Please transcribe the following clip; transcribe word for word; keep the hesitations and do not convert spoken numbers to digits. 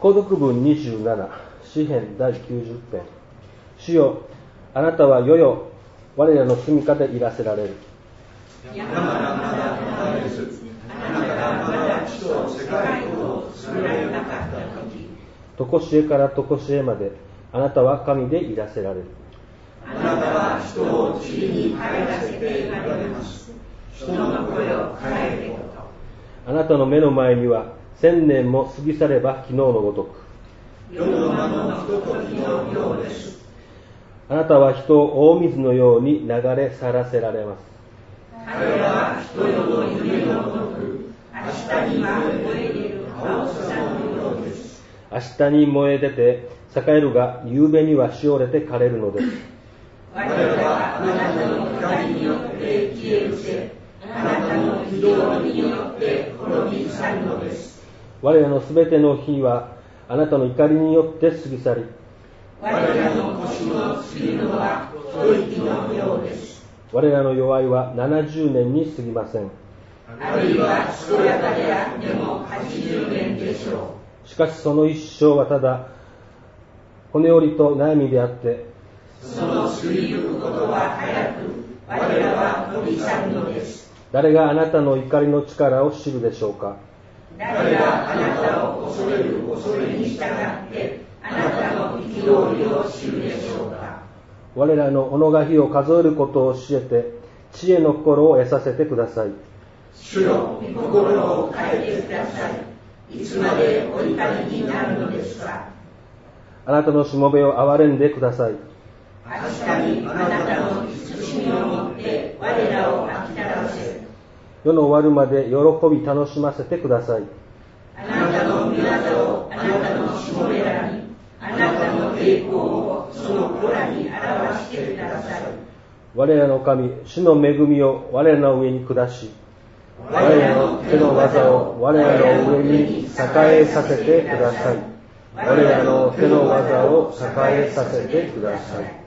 購読文にじゅうなな、詩編だいきゅうじゅう編。主よ、あなたは世々我らの住処でいらせられる。 山がまだ離れず、あなたがまだ地と世界を作られなかった時、 常しえから常しえまであなたは神でいらせられる。 あなたは人を塵に帰らせていられます。人の声を変えること。 あなたの目の前には千年も過ぎ去れば昨日のごとく。 世の間のひとときのようです。 あなたは人を大水のように流れ去らせられます。 彼らは人よの夢のごとく、明日に燃え出る青空のようです。 明日に燃え出て栄えるが、夕べにはしおれて枯れるのです。 我らはあなたの光によって消え失せ、あなたの憤りによって滅び去るのです。 我らのすべての日はあなたの怒りによって過ぎ去り、 我らの腰の過ぎるのは一息のようです。 我らの弱いはななじゅうねんに過ぎません。 あるいは健やかであってもはちじゅうねんでしょう。しかしその一生はただ骨折りと悩みであって、 その過ぎゆくことは早く、我らは飛び去るのです。 誰があなたの怒りの力を知るでしょうか。 誰があなたを恐れる恐れに従ってあなたの憤りを知るでしょうか。 我らの己が日を数えることを教えて、知恵の心を得させてください。 主よ、心を変えてください。いつまでお怒りになるのですか。 あなたのしもべを憐れんでください。 確かにあなたの慈しみをもって我らを飽き足らせ、 世の終わるまで喜び楽しませてください。 あなたの御業をあなたのしもべらに、あなたの栄光をその子らに表してください。 我らの神、主の恵みを我らの上に下し、我らの手の技を我らの上に栄えさせてください。我らの手の技を栄えさせてください。